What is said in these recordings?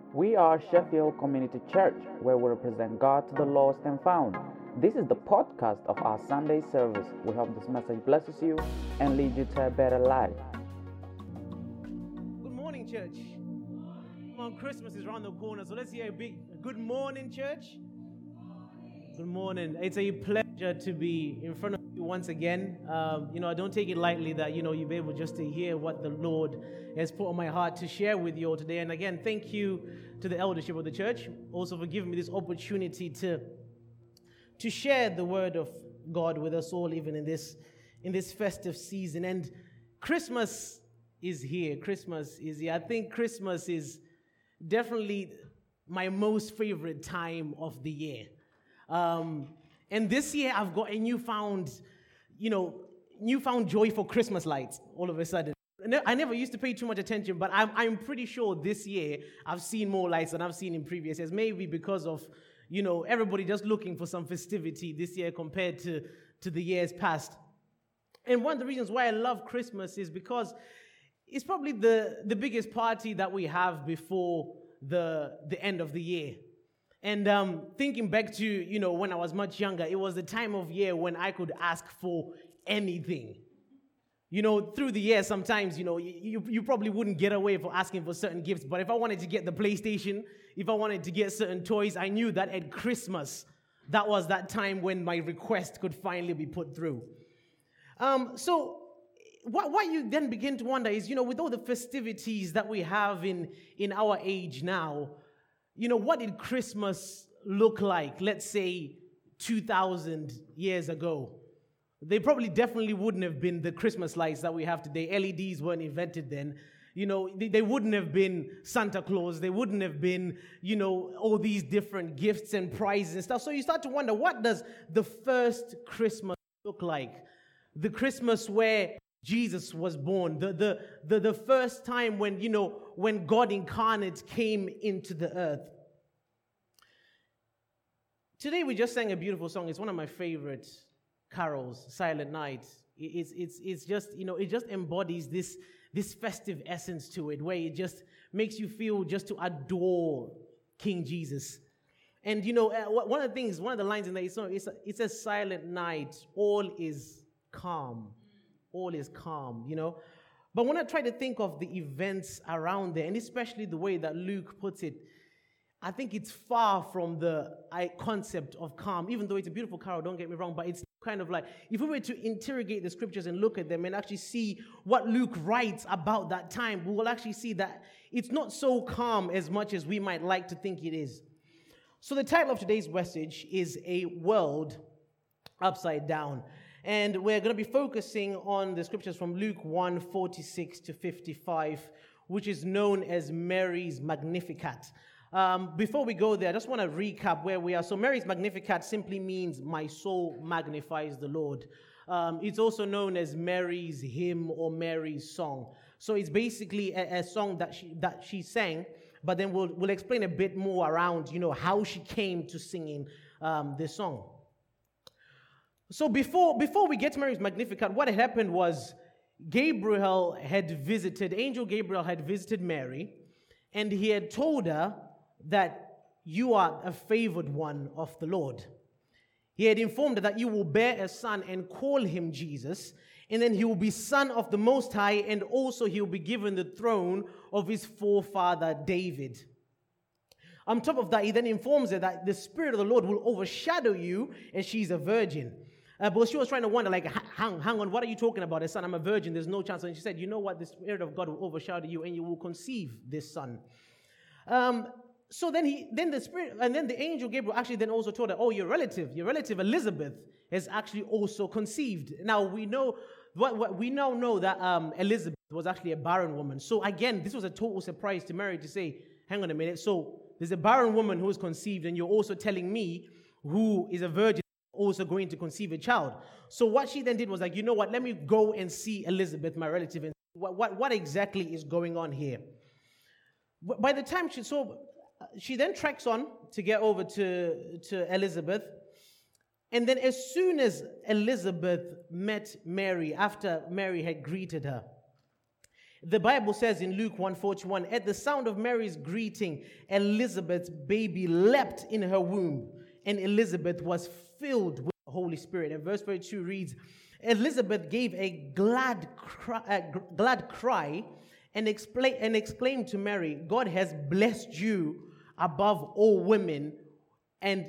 We are Sheffield Community Church, where we represent God to the lost and found. This is the podcast of our Sunday service. We hope this message blesses you and leads you to a better life. Good morning, church. Come on, Christmas is around the corner, so let's hear a big good morning, church. Good morning. It's a pleasure to be in front of you once again. I don't take it lightly that, you'll be able just to hear what the Lord has put on my heart to share with you all today. And again, thank you to the eldership of the church also for giving me this opportunity to share the word of God with us all, even in this festive season. And Christmas is here. Christmas is here. I think Christmas is definitely my most favorite time of the year. And this year I've got a newfound joy for Christmas lights all of a sudden. I never used to pay too much attention, but I'm pretty sure this year I've seen more lights than I've seen in previous years. Maybe because of, everybody just looking for some festivity this year compared to the years past. And one of the reasons why I love Christmas is because it's probably the biggest party that we have before the end of the year. And thinking back to, when I was much younger, it was the time of year when I could ask for anything. Through the years, sometimes, you probably wouldn't get away for asking for certain gifts. But if I wanted to get the PlayStation, if I wanted to get certain toys, I knew that at Christmas, that was that time when my request could finally be put through. So what you then begin to wonder is, with all the festivities that we have in our age now, what did Christmas look like, let's say, 2,000 years ago? They probably definitely wouldn't have been the Christmas lights that we have today. LEDs weren't invented then. They wouldn't have been Santa Claus. They wouldn't have been, all these different gifts and prizes and stuff. So you start to wonder, what does the first Christmas look like? The Christmas where Jesus was born, the first time when God incarnate came into the earth. Today we just sang a beautiful song. It's one of my favorite carols, Silent Night. It's just, it just embodies this festive essence to it, where it just makes you feel just to adore King Jesus. And one of the lines in that song, it says, "Silent night, all is calm." All is calm, But when I try to think of the events around there, and especially the way that Luke puts it, I think it's far from the concept of calm, even though it's a beautiful carol, don't get me wrong, but it's kind of like, if we were to interrogate the scriptures and look at them and actually see what Luke writes about that time, we will actually see that it's not so calm as much as we might like to think it is. So the title of today's message is A World Upside Down. And we're going to be focusing on the scriptures from Luke 1:46 to 55, which is known as Mary's Magnificat. Before we go there, I just want to recap where we are. So Mary's Magnificat simply means "my soul magnifies the Lord." It's also known as Mary's hymn or Mary's song. So it's basically a song that she sang, but then we'll explain a bit more around, how she came to singing this song. So before we get to Mary's Magnificat, what had happened was Angel Gabriel had visited Mary, and he had told her that you are a favored one of the Lord. He had informed her that you will bear a son and call him Jesus, and then he will be son of the Most High, and also he will be given the throne of his forefather David. On top of that, he then informs her that the Spirit of the Lord will overshadow you, and she's a virgin. But she was trying to wonder, like, hang on, what are you talking about? A son, I'm a virgin, there's no chance. And she said, you know what, the Spirit of God will overshadow you, and you will conceive this son. So then the angel Gabriel actually then also told her, oh, your relative Elizabeth has actually also conceived. Now we know we now know that Elizabeth was actually a barren woman. So again, this was a total surprise to Mary to say, hang on a minute, so there's a barren woman who is conceived, and you're also telling me, who is a virgin, also going to conceive a child. So what she then did was like, you know what, let me go and see Elizabeth, my relative, and what exactly is going on here. By the time she then treks on to get over to Elizabeth, and then as soon as Elizabeth met Mary, after Mary had greeted her, The Bible says in Luke 1:41, at the sound of Mary's greeting, Elizabeth's baby leapt in her womb, and Elizabeth was filled with the Holy Spirit. And verse 42 reads, Elizabeth gave a glad cry and exclaimed to Mary, God has blessed you above all women, and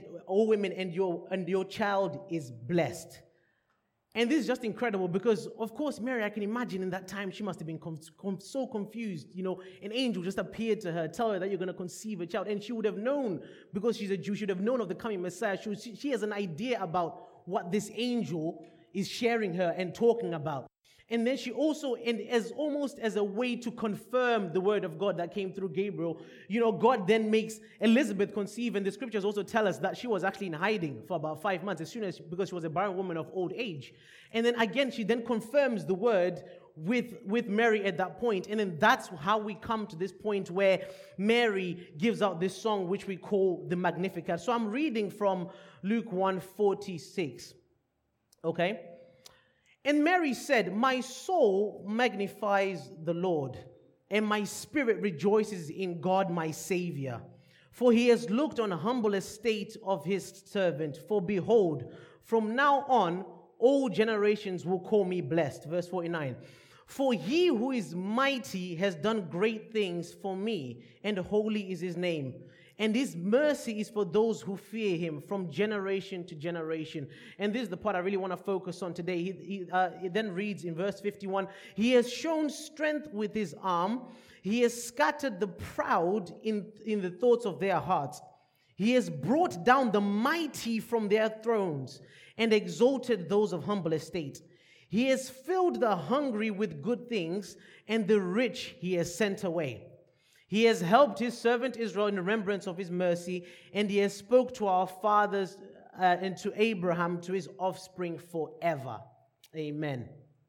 your child is blessed. And this is just incredible because, of course, Mary, I can imagine in that time, she must have been so confused. An angel just appeared to her, tell her that you're going to conceive a child. And she would have known, because she's a Jew, she would have known of the coming Messiah. She has an idea about what this angel is sharing her and talking about. And then she also, and as almost as a way to confirm the word of God that came through Gabriel, God then makes Elizabeth conceive. And the scriptures also tell us that she was actually in hiding for about 5 months, because she was a barren woman of old age. And then again, she then confirms the word with Mary at that point. And then that's how we come to this point where Mary gives out this song, which we call the Magnificat. So I'm reading from Luke 1:46. Okay? And Mary said, my soul magnifies the Lord, and my spirit rejoices in God my Savior. For he has looked on the humble estate of his servant. For behold, from now on, all generations will call me blessed. Verse 49. For he who is mighty has done great things for me, and holy is his name. And his mercy is for those who fear him from generation to generation. And this is the part I really want to focus on today. He then reads in verse 51, he has shown strength with his arm. He has scattered the proud in the thoughts of their hearts. He has brought down the mighty from their thrones and exalted those of humble estate. He has filled the hungry with good things, and the rich he has sent away. He has helped his servant Israel in remembrance of his mercy, and he has spoke to our fathers and to Abraham, to his offspring forever. Amen.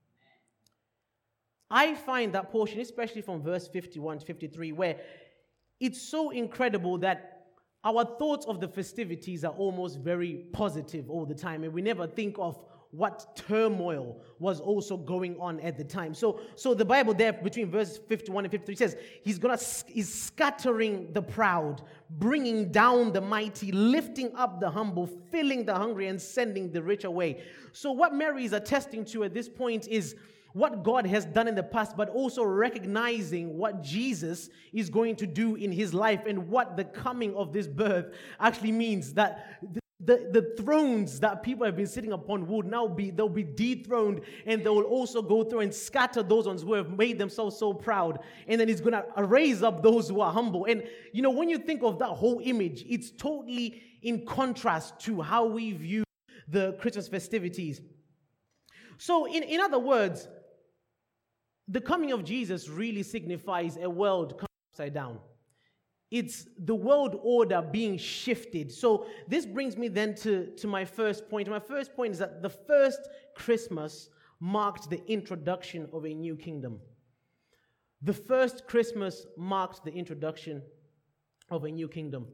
I find that portion, especially from verse 51 to 53, where it's so incredible that our thoughts of the festivities are almost very positive all the time, and we never think of what turmoil was also going on at the time. So the Bible there between verses 51 and 53 says he's scattering the proud, bringing down the mighty, lifting up the humble, filling the hungry, and sending the rich away. So what Mary is attesting to at this point is what God has done in the past, but also recognizing what Jesus is going to do in his life and what the coming of this birth actually means. That the thrones that people have been sitting upon will now they'll be dethroned, and they will also go through and scatter those ones who have made themselves so proud. And then he's going to raise up those who are humble. And when you think of that whole image, it's totally in contrast to how we view the Christmas festivities. So in other words, the coming of Jesus really signifies a world coming upside down. It's the world order being shifted. So this brings me then to my first point. My first point is that the first Christmas marked the introduction of a new kingdom. The first Christmas marked the introduction of a new kingdom.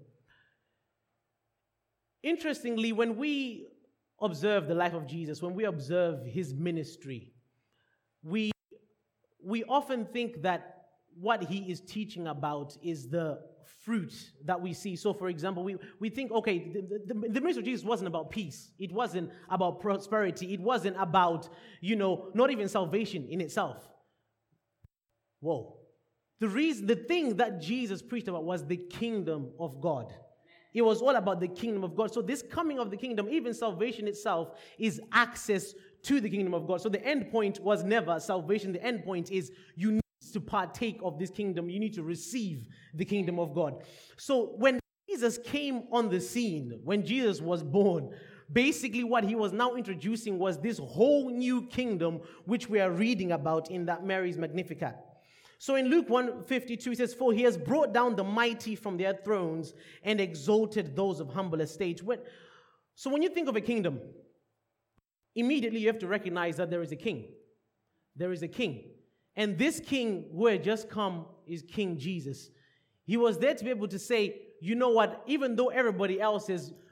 Interestingly, when we observe the life of Jesus, when we observe his ministry, we often think that what he is teaching about is the fruit that we see. So, for example, we think, okay, the ministry of Jesus wasn't about peace. It wasn't about prosperity. It wasn't about, not even salvation in itself. Whoa. The thing that Jesus preached about was the kingdom of God. It was all about the kingdom of God. So this coming of the kingdom, even salvation itself, is access to the kingdom of God. So the end point was never salvation. The end point is you need to partake of this kingdom. You need to receive the kingdom of God. So when Jesus came on the scene, when Jesus was born, basically what he was now introducing was this whole new kingdom, which we are reading about in that Mary's Magnificat. So in Luke 1:52, it says, for he has brought down the mighty from their thrones and exalted those of humble estate. So when you think of a kingdom, immediately you have to recognize that there is a king. There is a king. And this king who had just come is King Jesus. He was there to be able to say, you know what, even though everybody else has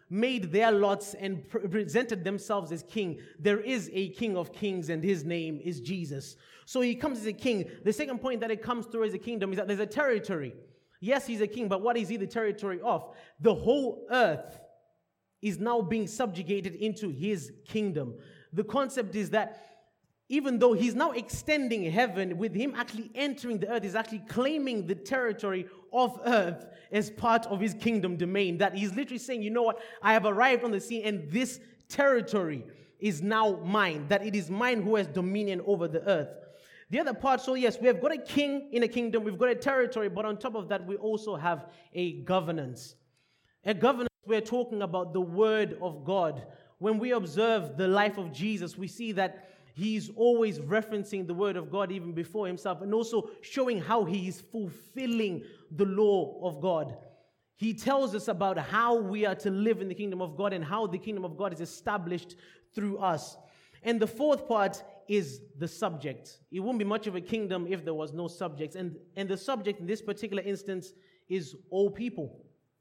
made their lots and presented themselves as king. There is a King of Kings, and his name is Jesus. So he comes as a king. The second point that it comes through as a kingdom is that there's a territory. Yes, he's a king, but what is he the territory of? The whole earth is now being subjugated into his kingdom. The concept is that even though he's now extending heaven, with him actually entering the earth, he's actually claiming the territory of earth as part of his kingdom domain. That he's literally saying, you know what, I have arrived on the scene and this territory is now mine. That it is mine who has dominion over the earth. The other part, so yes, we have got a king in a kingdom, we've got a territory, but on top of that, we also have a governance. A governance, we're talking about the word of God. When we observe the life of Jesus, we see that he's always referencing the word of God even before himself, and also showing how he is fulfilling the law of God. He tells us about how we are to live in the kingdom of God and how the kingdom of God is established through us. And the fourth part is the subject. It wouldn't be much of a kingdom if there was no subjects. And the subject in this particular instance is all people.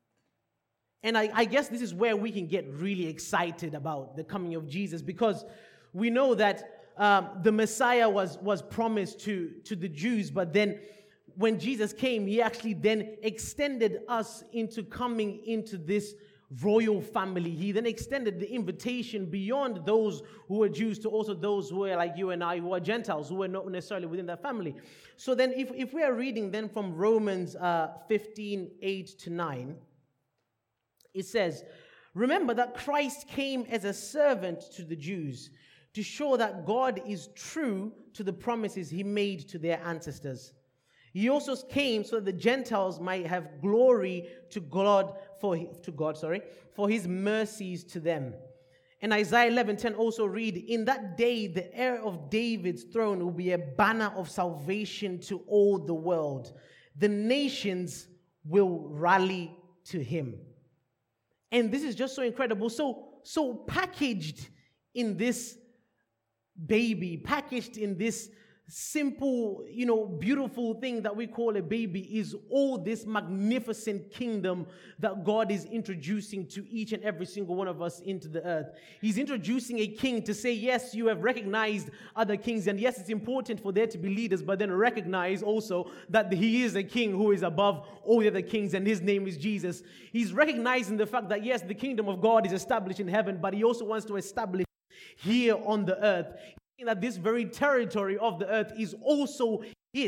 And I guess this is where we can get really excited about the coming of Jesus, because we know that the Messiah was promised to the Jews, but then when Jesus came, he actually then extended us into coming into this royal family. He then extended the invitation beyond those who were Jews to also those who were like you and I, who are Gentiles, who were not necessarily within that family. So then if we are reading then from Romans 15, 8 to 9, it says, remember that Christ came as a servant to the Jews to show that God is true to the promises he made to their ancestors. He also came so that the Gentiles might have glory to God for his mercies to them. And Isaiah 11:10 also read, in that day the heir of David's throne will be a banner of salvation to all the world. The nations will rally to him. And this is just so incredible. So packaged in this baby, packaged in this simple, beautiful thing that we call a baby, is all this magnificent kingdom that God is introducing to each and every single one of us into the earth. He's introducing a king to say, yes, you have recognized other kings, and yes, it's important for there to be leaders, but then recognize also that he is a king who is above all the other kings, and his name is Jesus. He's recognizing the fact that, yes, the kingdom of God is established in heaven, but he also wants to establish here on the earth. That this very territory of the earth is also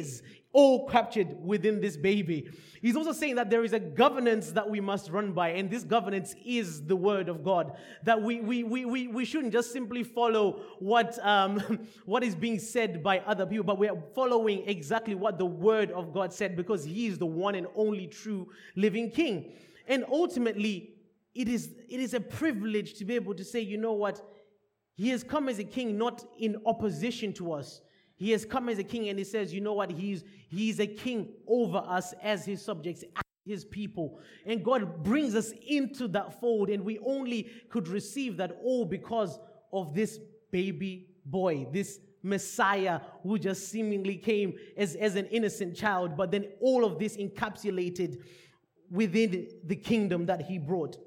all captured within this baby. He's also saying that there is a governance that we must run by, and this governance is the word of God. That we shouldn't just simply follow what is being said by other people, but we are following exactly what the word of God said, because he is the one and only true living king. And ultimately, it is a privilege to be able to say, you know what? He has come as a king, not in opposition to us. He has come as a king, and he says, you know what? He's a king over us as his subjects, as his people. And God brings us into that fold, and we only could receive that all because of this baby boy, this Messiah who just seemingly came as an innocent child, but then all of this encapsulated within the kingdom that he brought.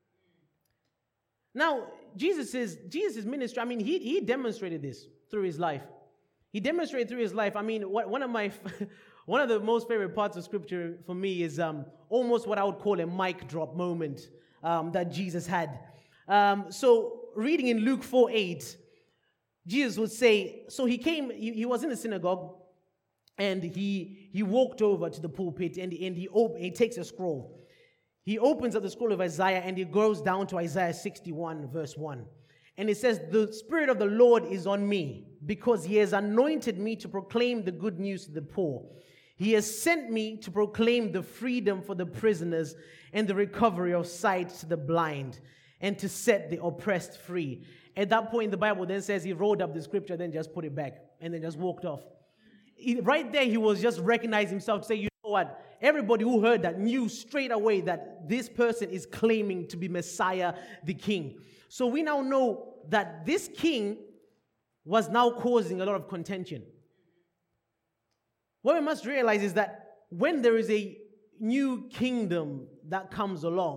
Now, Jesus' ministry, he demonstrated this through his life. He demonstrated through his life. One of the most favorite parts of Scripture for me is almost what I would call a mic drop moment that Jesus had. So reading in Luke 4:8, Jesus would say, so he came, he was in the synagogue, and he walked over to the pulpit, and he takes a scroll. He opens up the scroll of Isaiah, and he goes down to Isaiah 61, verse 1. And it says, the Spirit of the Lord is on me, because he has anointed me to proclaim the good news to the poor. He has sent me to proclaim the freedom for the prisoners and the recovery of sight to the blind, and to set the oppressed free. At that point, the Bible then says he rolled up the scripture, then just put it back, and then just walked off. Right there, he was just recognizing himself to say, you know what? Everybody who heard that knew straight away that this person is claiming to be Messiah, the king. So we now know that this king was now causing a lot of contention. What we must realize is that when there is a new kingdom that comes along,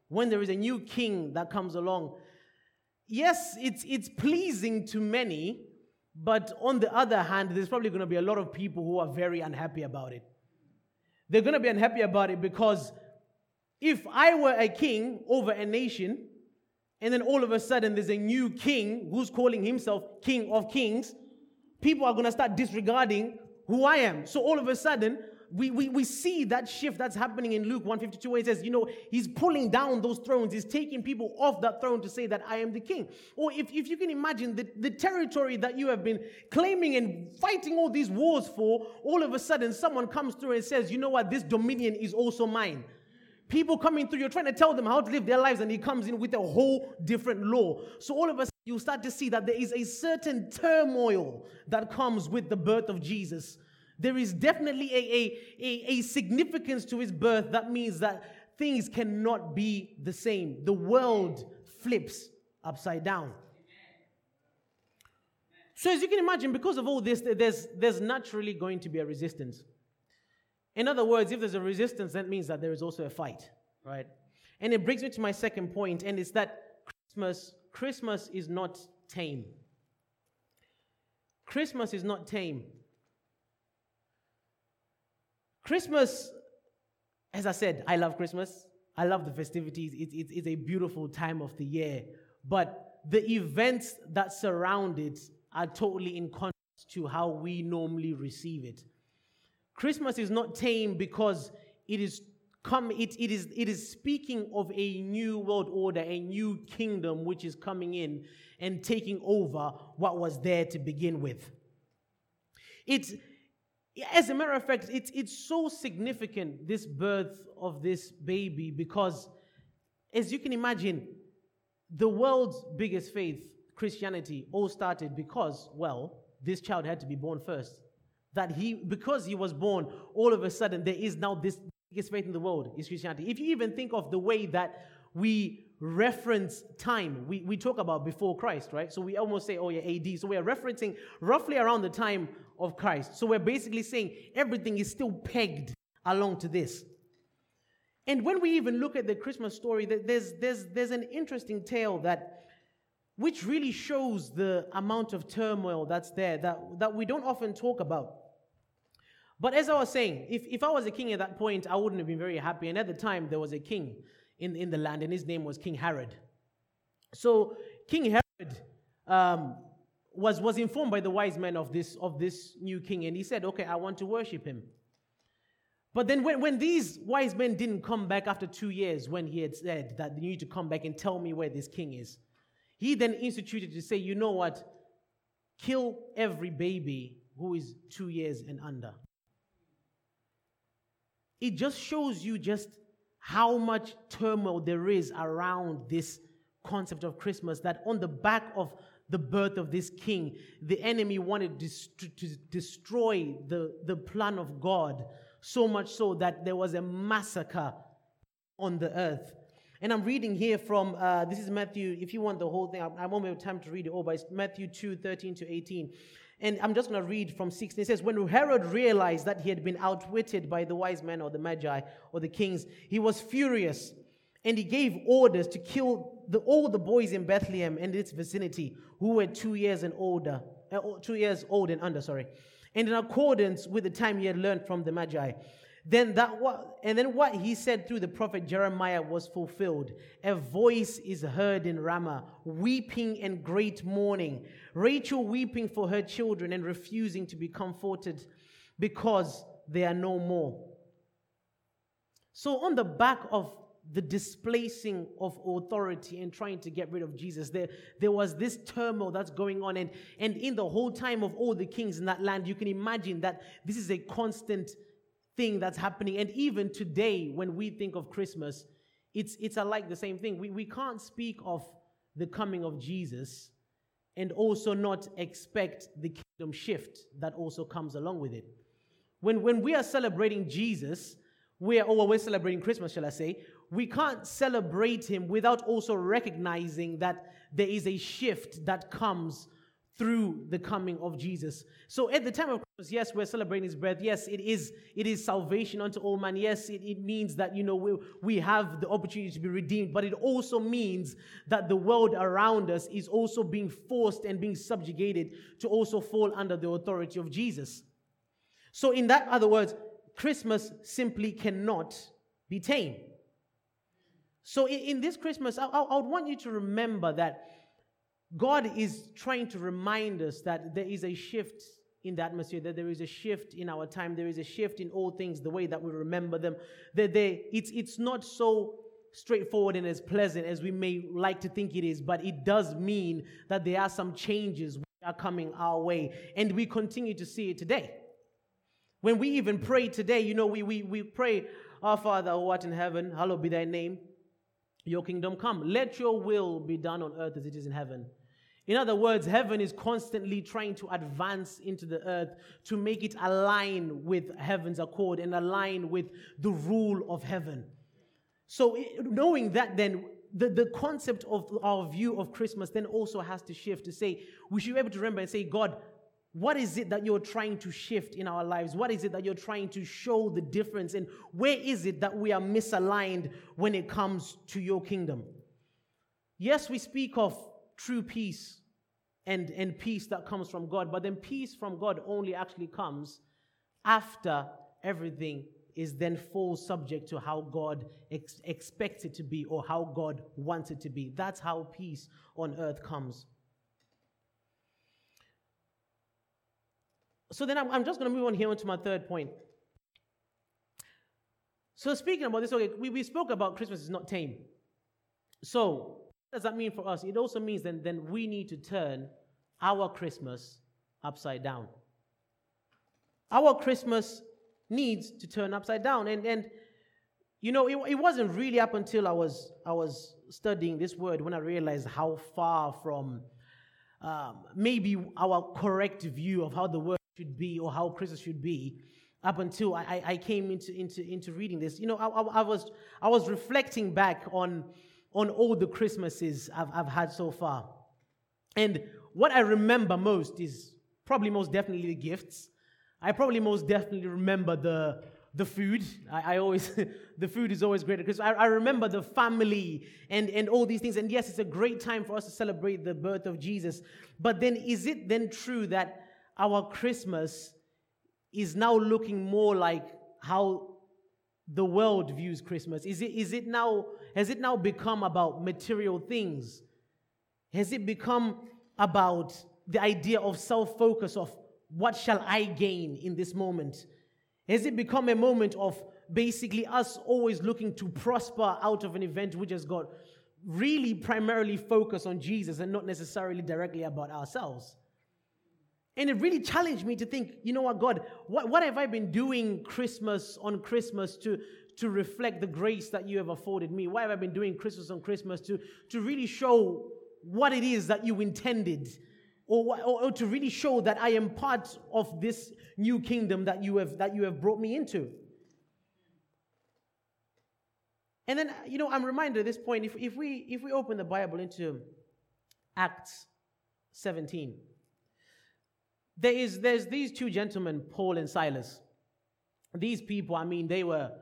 when there is a new king that comes along, yes, it's pleasing to many, but on the other hand, there's probably going to be a lot of people who are very unhappy about it. They're going to be unhappy about it because if I were a king over a nation, and then all of a sudden there's a new king who's calling himself King of Kings, people are going to start disregarding who I am. So all of a sudden, we see that shift that's happening in Luke 152 where it says, he's pulling down those thrones. He's taking people off that throne to say that I am the king. Or if you can imagine the territory that you have been claiming and fighting all these wars for, all of a sudden someone comes through and says, you know what, this dominion is also mine. People coming through, you're trying to tell them how to live their lives, and he comes in with a whole different law. So all of a sudden, you start to see that there is a certain turmoil that comes with the birth of Jesus. There is definitely a significance to his birth that means that things cannot be the same. The world flips upside down. So as you can imagine, because of all this, there's naturally going to be a resistance. In other words, if there's a resistance, that means that there is also a fight, right? And it brings me to my second point, and it's that Christmas is not tame. Christmas is not tame. Christmas, as I said, I love Christmas. I love the festivities. It's a beautiful time of the year. But the events that surround it are totally in contrast to how we normally receive it. Christmas is not tame because it is speaking of a new world order, a new kingdom which is coming in and taking over what was there to begin with. As a matter of fact, it's so significant, this birth of this baby, because as you can imagine, the world's biggest faith, Christianity, all started because, this child had to be born first. Because he was born, all of a sudden there is now this biggest faith in the world is Christianity. If you even think of the way that we reference time, we talk about before Christ, right? So we almost say, AD. So we are referencing roughly around the time of Christ. So we're basically saying everything is still pegged along to this. And when we even look at the Christmas story, there's an interesting tale which really shows the amount of turmoil that's there that we don't often talk about. But as I was saying, if I was a king at that point, I wouldn't have been very happy. And at the time, there was a king in the land, and his name was King Herod. So King Herod was informed by the wise men of this new king, and he said, okay, I want to worship him. But then when these wise men didn't come back after 2 years, when he had said that you need to come back and tell me where this king is, he then instituted to say, you know what, kill every baby who is 2 years and under. It just shows you just how much turmoil there is around this concept of Christmas, that on the back of the birth of this king, the enemy wanted to destroy the plan of God, so much so that there was a massacre on the earth. And I'm reading here from, this is Matthew, if you want the whole thing, I won't have time to read it all, but it's Matthew 2:13-18. And I'm just going to read from 16. It says, when Herod realized that he had been outwitted by the wise men or the magi or the kings, he was furious, and he gave orders to kill all the boys in Bethlehem and its vicinity who were 2 years old and under, and in accordance with the time he had learned from the magi. Then what he said through the prophet Jeremiah was fulfilled. A voice is heard in Ramah, weeping and great mourning. Rachel weeping for her children and refusing to be comforted because they are no more. So on the back of the displacing of authority and trying to get rid of Jesus, there was this turmoil that's going on. And in the whole time of all the kings in that land, you can imagine that this is a constant thing that's happening. And even today, when we think of Christmas, it's like the same thing. We can't speak of the coming of Jesus and also not expect the kingdom shift that also comes along with it. When we are celebrating Jesus, we're celebrating Christmas, shall I say, we can't celebrate him without also recognizing that there is a shift that comes through the coming of Jesus. So at the time of Yes, we're celebrating his birth. Yes, it is salvation unto all man. Yes, it means that, we have the opportunity to be redeemed, but it also means that the world around us is also being forced and being subjugated to also fall under the authority of Jesus. So in that other words, Christmas simply cannot be tamed. So in this Christmas, I would want you to remember that God is trying to remind us that there is a shift in the atmosphere, that there is a shift in our time, there is a shift in all things, the way that we remember them, that it's not so straightforward and as pleasant as we may like to think it is, but it does mean that there are some changes which are coming our way, and we continue to see it today. When we even pray today, we pray, Our Father who art in heaven, hallowed be thy name, your kingdom come, let your will be done on earth as it is in heaven. In other words, heaven is constantly trying to advance into the earth to make it align with heaven's accord and align with the rule of heaven. So knowing that, then the concept of our view of Christmas then also has to shift to say, we should be able to remember and say, God, what is it that you're trying to shift in our lives? What is it that you're trying to show the difference? And where is it that we are misaligned when it comes to your kingdom? Yes, we speak of true peace and peace that comes from God, but then peace from God only actually comes after everything is then full subject to how God expects it to be or how God wants it to be. That's how peace on earth comes. So then I'm just going to move on here onto my third point. So speaking about this, okay, we spoke about Christmas is not tame. So what does that mean for us? It also means then we need to turn our Christmas upside down. Our Christmas needs to turn upside down. And it wasn't really up until I was studying this word when I realized how far from maybe our correct view of how the word should be or how Christmas should be, up until I came into reading this. I was reflecting back on all the Christmases I've had so far, and what I remember most is probably most definitely the gifts. I probably most definitely remember the food. I always the food is always great because I remember the family and all these things. And yes, it's a great time for us to celebrate the birth of Jesus. But then is it then true that our Christmas is now looking more like how the world views Christmas? Has it now become about material things? Has it become about the idea of self-focus of what shall I gain in this moment? Has it become a moment of basically us always looking to prosper out of an event which has got really primarily focused on Jesus and not necessarily directly about ourselves? And it really challenged me to think, you know what, God, what have I been doing Christmas on Christmas to reflect the grace that you have afforded me? Why have I been doing Christmas on Christmas to really show what it is that you intended, or to really show that I am part of this new kingdom that you have brought me into? And then, I'm reminded at this point, if we open the Bible into Acts 17, there's these two gentlemen, Paul and Silas. These people, I mean, they were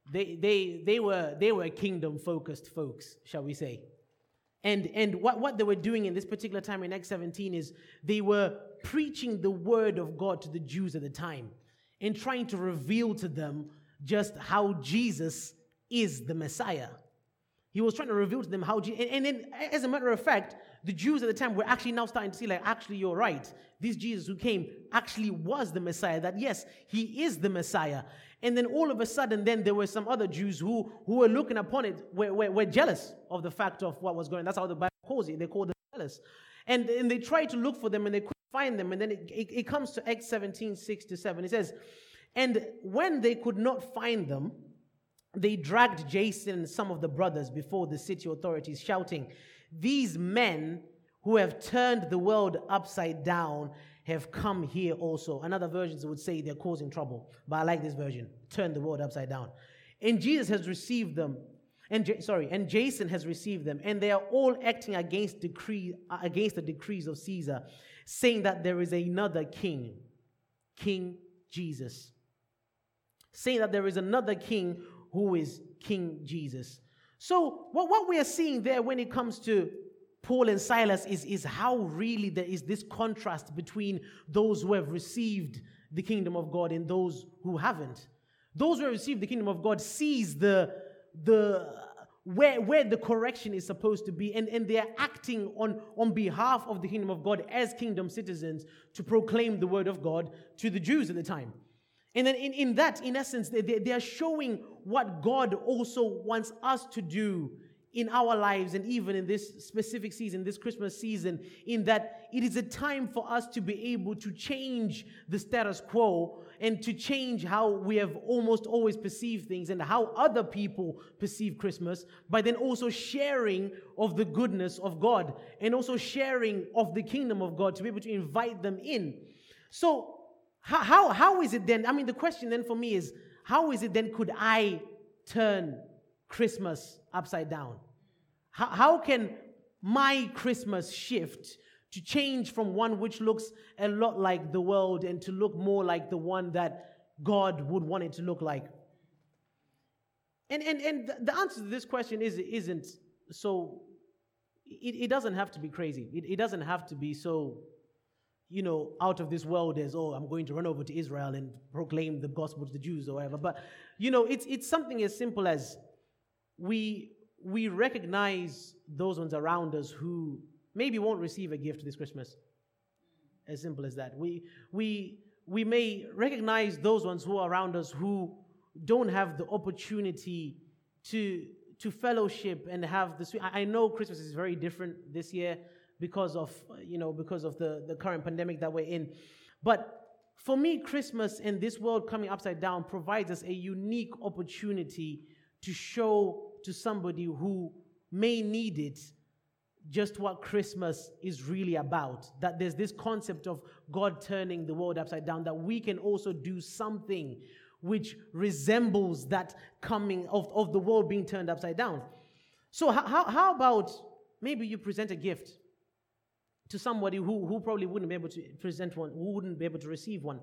kingdom-focused folks, shall we say. And what they were doing in this particular time in Acts 17 is they were preaching the word of God to the Jews at the time and trying to reveal to them just how Jesus is the Messiah. He was trying to reveal to them how and then, as a matter of fact, the Jews at the time were actually now starting to see, actually, you're right. This Jesus who came actually was the Messiah, that yes, he is the Messiah. And then all of a sudden, then there were some other Jews who were looking upon it, were jealous of the fact of what was going on. That's how the Bible calls it. They call them jealous. And they tried to look for them, and they couldn't find them. And then it comes to Acts 17, 6-7. It says, and when they could not find them, they dragged Jason and some of the brothers before the city authorities, shouting, "These men who have turned the world upside down have come here also." Another versions would say they're causing trouble, but I like this version. Turn the world upside down. And Jesus has received them, and Jason has received them, and they are all acting against the decrees of Caesar, saying that there is another king. King Jesus. Saying that there is another king who is King Jesus. So what we are seeing there when it comes to Paul and Silas is how really there is this contrast between those who have received the kingdom of God and those who haven't. Those who have received the kingdom of God sees where the correction is supposed to be, and they are acting on behalf of the kingdom of God as kingdom citizens to proclaim the word of God to the Jews at the time. And then in essence, they are showing what God also wants us to do in our lives, and even in this specific season, this Christmas season, in that it is a time for us to be able to change the status quo and to change how we have almost always perceived things and how other people perceive Christmas, by then also sharing of the goodness of God and also sharing of the kingdom of God to be able to invite them in. So how is it then? I mean, the question then for me is, how is it then could I turn Christmas upside down? How can my Christmas shift to change from one which looks a lot like the world and to look more like the one that God would want it to look like? And the answer to this question isn't so, it doesn't have to be crazy. It doesn't have to be so, out of this world as, I'm going to run over to Israel and proclaim the gospel to the Jews or whatever. But, it's something as simple as we recognize those ones around us who maybe won't receive a gift this Christmas. As simple as that. We may recognize those ones who are around us who don't have the opportunity to fellowship and have the sweet. I know Christmas is very different this year because of the current pandemic that we're in. But for me, Christmas and this world coming upside down provides us a unique opportunity to show to somebody who may need it just what Christmas is really about. That there's this concept of God turning the world upside down, that we can also do something which resembles that coming of the world being turned upside down. So how about maybe you present a gift to somebody who probably wouldn't be able to present one, who wouldn't be able to receive one.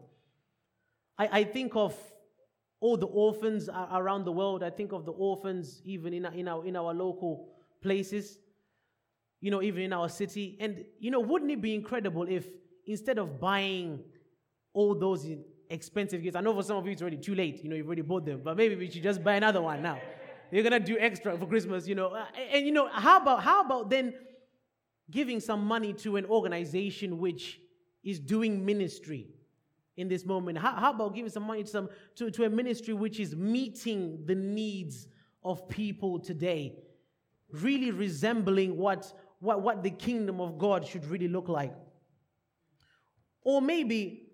I think of all the orphans around the world. I think of the orphans even in our local places, even in our city. And, wouldn't it be incredible if instead of buying all those expensive gifts, I know for some of you it's already too late, you've already bought them, but maybe we should just buy another one now. You're going to do extra for Christmas, and how about then giving some money to an organization which is doing ministry in this moment? How about giving some money to a ministry which is meeting the needs of people today, really resembling what the kingdom of God should really look like? Or maybe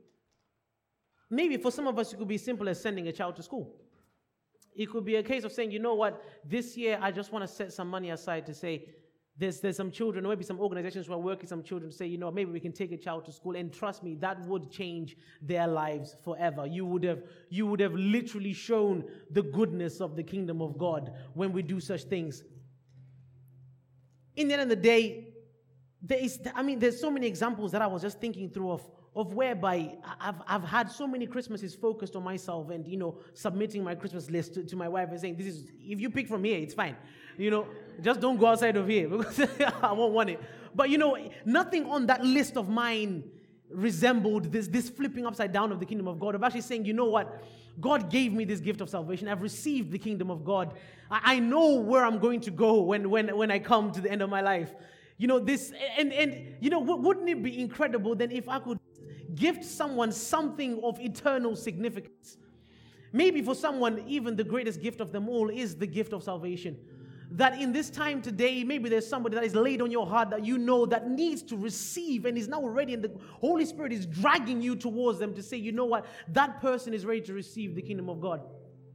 for some of us, it could be simple as sending a child to school. It could be a case of saying, this year I just want to set some money aside to say, there's some children, or maybe some organizations who are working some children to say, maybe we can take a child to school, and trust me, that would change their lives forever. You would have literally shown the goodness of the kingdom of God when we do such things. In the end of the day, there's so many examples that I was just thinking through of whereby I've had so many Christmases focused on myself and, submitting my Christmas list to my wife and saying, if you pick from here, it's fine. Just don't go outside of here because I won't want it. But, nothing on that list of mine resembled this flipping upside down of the kingdom of God, of actually saying, what? God gave me this gift of salvation. I've received the kingdom of God. I know where I'm going to go when I come to the end of my life. Wouldn't it be incredible then if I could gift someone something of eternal significance? Maybe for someone, even the greatest gift of them all is the gift of salvation. That in this time today, maybe there's somebody that is laid on your heart that that needs to receive and is now ready, and the Holy Spirit is dragging you towards them to say, that person is ready to receive the kingdom of God.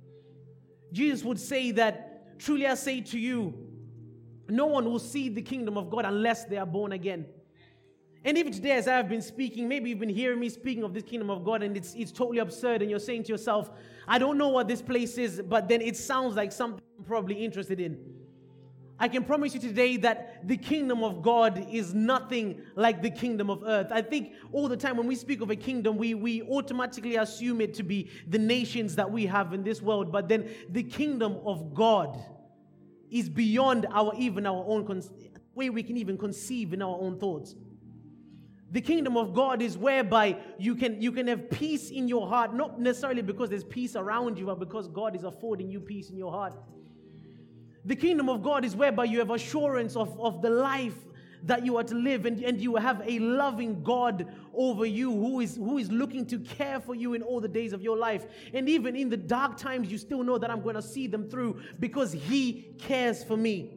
Jesus would say that, truly I say to you, no one will see the kingdom of God unless they are born again. And even today, as I have been speaking, maybe you've been hearing me speaking of this kingdom of God, and it's totally absurd, and you're saying to yourself, I don't know what this place is, but then it sounds like something I'm probably interested in. I can promise you today that the kingdom of God is nothing like the kingdom of earth. I think all the time when we speak of a kingdom, we automatically assume it to be the nations that we have in this world. But then the kingdom of God is beyond our own way we can even conceive in our own thoughts. The kingdom of God is whereby you can have peace in your heart, not necessarily because there's peace around you, but because God is affording you peace in your heart. The kingdom of God is whereby you have assurance of the life that you are to live, and you have a loving God over you who is looking to care for you in all the days of your life. And even in the dark times, you still know that I'm going to see them through because He cares for me.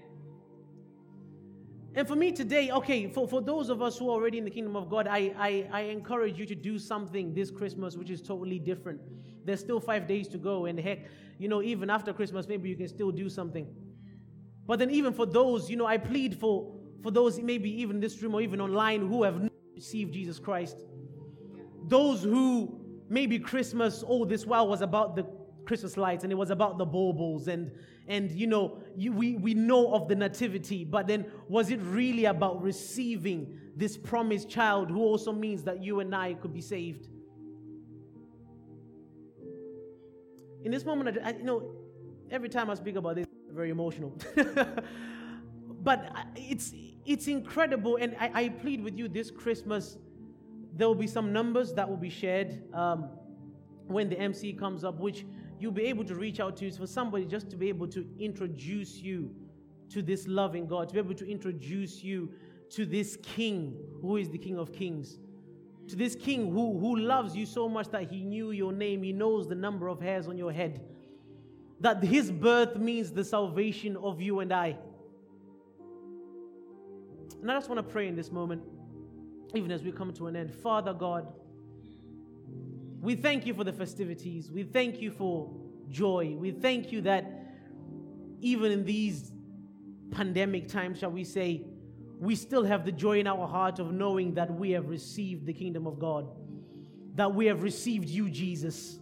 And for me today, okay, for those of us who are already in the kingdom of God, I encourage you to do something this Christmas which is totally different. There's still 5 days to go, and heck, even after Christmas, maybe you can still do something. But then even for those, I plead for those maybe even in this room or even online who have not received Jesus Christ. Those who maybe Christmas all this while was about the Christmas lights and it was about the baubles and we know of the nativity, but then was it really about receiving this promised child who also means that you and I could be saved? In this moment, every time I speak about this, I'm very emotional. But it's incredible, and I plead with you this Christmas, there will be some numbers that will be shared when the MC comes up, which you'll be able to reach out to for somebody just to be able to introduce you to this loving God, to be able to introduce you to this King who is the King of Kings, to this King who loves you so much that He knew your name, He knows the number of hairs on your head, that His birth means the salvation of you and I. And I just want to pray in this moment, even as we come to an end. Father God, we thank you for the festivities. We thank you for joy. We thank you that even in these pandemic times, shall we say, we still have the joy in our heart of knowing that we have received the kingdom of God, that we have received you, Jesus.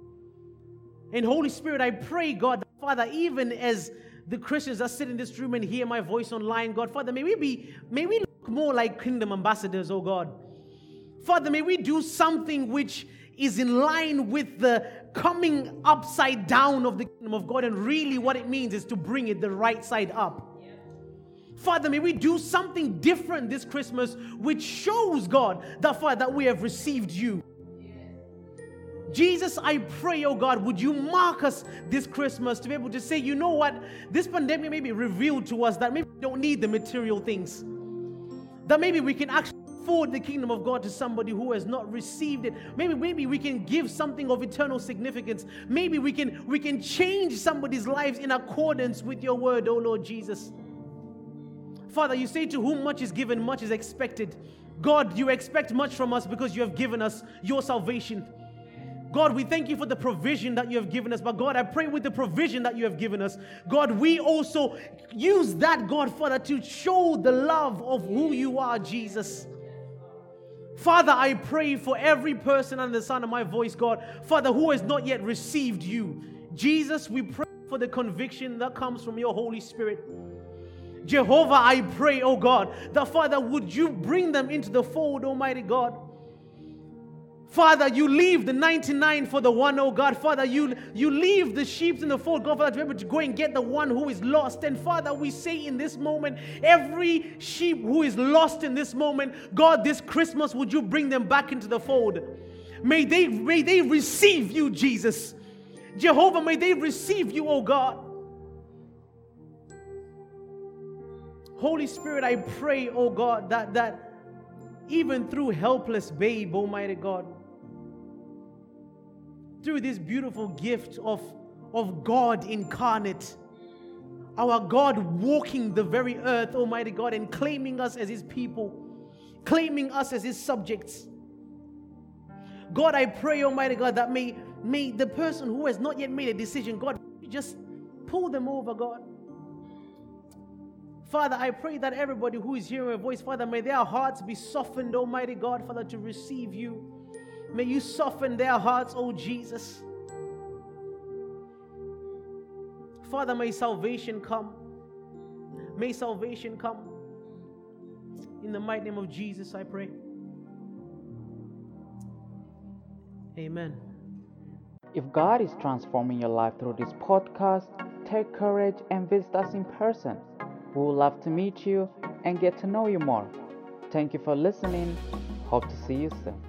And Holy Spirit, I pray, God, that, Father, even as the Christians that sit in this room and hear my voice online, God, Father, may we look more like kingdom ambassadors, oh God. Father, may we do something which is in line with the coming upside down of the kingdom of God, and really what it means is to bring it the right side up. Yeah. Father, may we do something different this Christmas which shows, God, that, Father, that we have received you. Yeah. Jesus, I pray, oh God, would you mark us this Christmas to be able to say, you know what, this pandemic maybe revealed to us that maybe we don't need the material things, that maybe we can actually afford the kingdom of God to somebody who has not received it. Maybe we can give something of eternal significance. Maybe we can change somebody's lives in accordance with your word, oh Lord Jesus. Father, you say to whom much is given, much is expected. God, you expect much from us because you have given us your salvation. God, we thank you for the provision that you have given us. But God, I pray with the provision that you have given us, God, we also use that, God, Father, to show the love of who you are, Jesus. Father, I pray for every person under the sound of my voice, God, Father, who has not yet received you. Jesus, we pray for the conviction that comes from your Holy Spirit. Jehovah, I pray, oh God, that, Father, would you bring them into the fold, Almighty God. Father, you leave the 99 for the one, oh God. Father, you leave the sheep in the fold, God, Father, to be able to go and get the one who is lost. And Father, we say in this moment, every sheep who is lost in this moment, God, this Christmas, would you bring them back into the fold? May they receive you, Jesus. Jehovah, may they receive you, oh God. Holy Spirit, I pray, oh God, that even through helpless babe, Almighty God, through this beautiful gift of God incarnate, our God walking the very earth, Almighty God, and claiming us as His people, claiming us as His subjects. God, I pray, Almighty God, that may the person who has not yet made a decision, God, just pull them over, God. Father, I pray that everybody who is hearing my voice, Father, may their hearts be softened, Almighty God, Father, to receive you. May you soften their hearts, oh Jesus. Father, may salvation come. May salvation come. In the mighty name of Jesus, I pray. Amen. If God is transforming your life through this podcast, take courage and visit us in person. We would love to meet you and get to know you more. Thank you for listening. Hope to see you soon.